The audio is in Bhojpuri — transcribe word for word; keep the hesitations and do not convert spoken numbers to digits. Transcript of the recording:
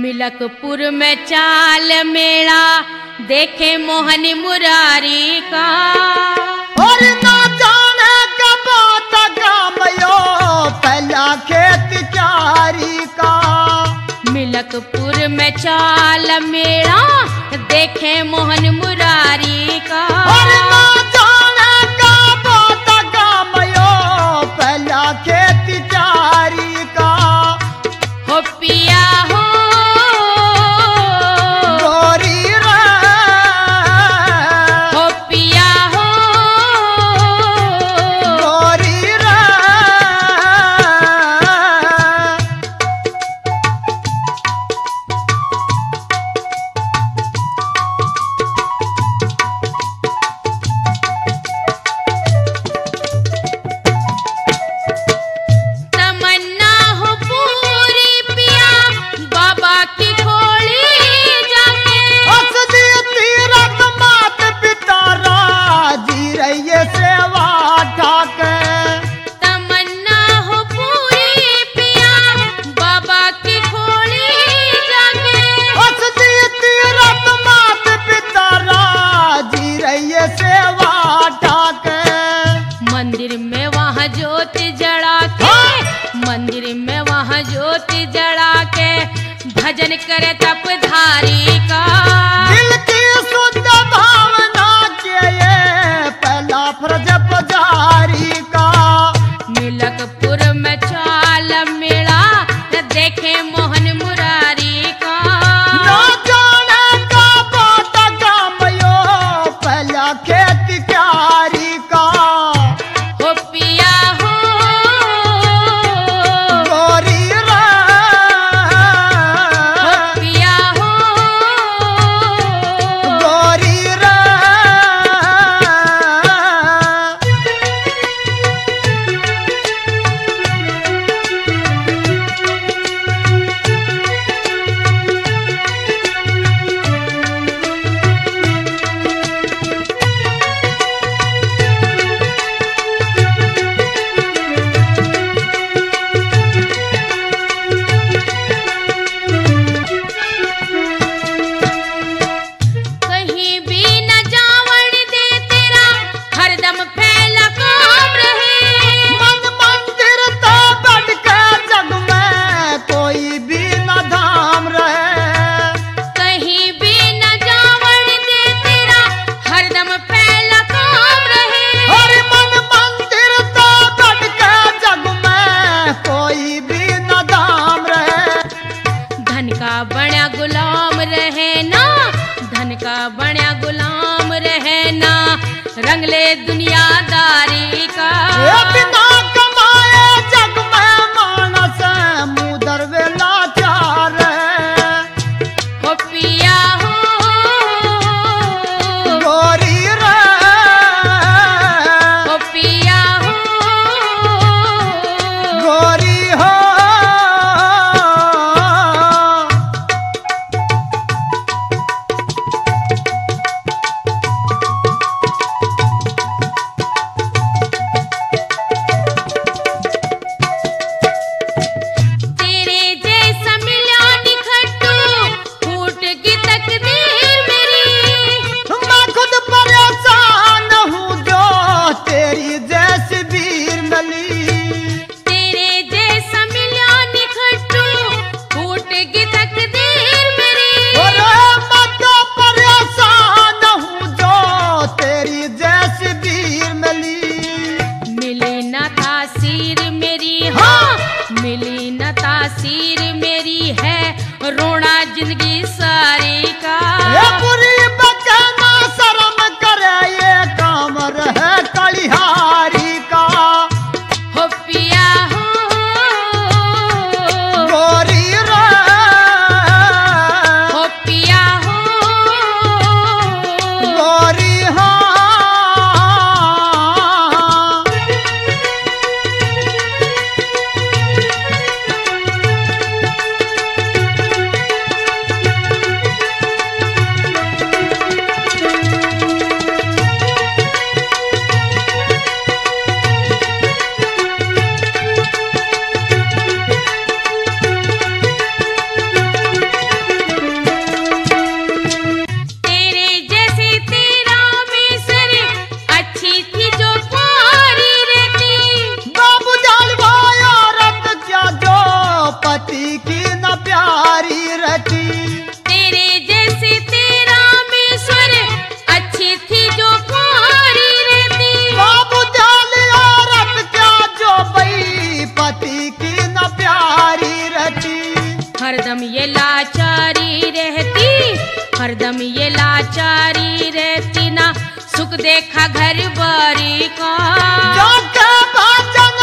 मिलकपुर में चाल मेला देखे मोहन मुरारी का। और ना जाने कब तक गामयो पहला खेत क्यारी का। मिलकपुर में चाल मेला देखे मोहन मुरारी का। और ना जाने कब तक गामयो पहला खेत क्यारी का। हो पिया हो गोरी रे, हो पिया हो गोरी रे। तमन्ना हो पूरी पिया बाबा की खोली जाके। असली तीरथ मात पिता राजी रहिए सेवा ठाके। तमन्ना हो पूरी पिया बाबा की खोली जाके। असली तीरथ मात पिता राजी रहिए सेवा ठाके। मंदिर में वहाँ ज्योति जड़ा के, मंदिर में वहाँ ज्योति जड़ा के भजन करे तपधारी का। दिल की शुद्ध भावना के ये पहला फर्ज पुजारी का। मिलकपुर में चाल मेला देखे मोहन मुरारी का। ना जाने कब तक गामयो पहला खेत क्यारी का। हो पिया हो गोरी रे, हो पिया हो गोरी रे। कहीं भी न जावण दे तेरा हरदम फैला काम रहे। मन मंदिर तो बढ़ के जग में कोई भी न धाम रहे। कहीं भी न जावण दे तेरा हरदम फैला काम रहे। हर मन मंदिर तो बढ़ के जग में कोई भी न धाम रहे। धन का बड़ा गुलाम रहे ना, धन का बड़ा गुलाम रहे ना, रंगले दुनियादारी का। ये बिना कमाए जग में मानस मुदर वेला चार है। हो पिया हो गोरी रे, हो पिया हो गोरी हो। लाचारी रहती ना सुख देखा घर बारी का जाके भजन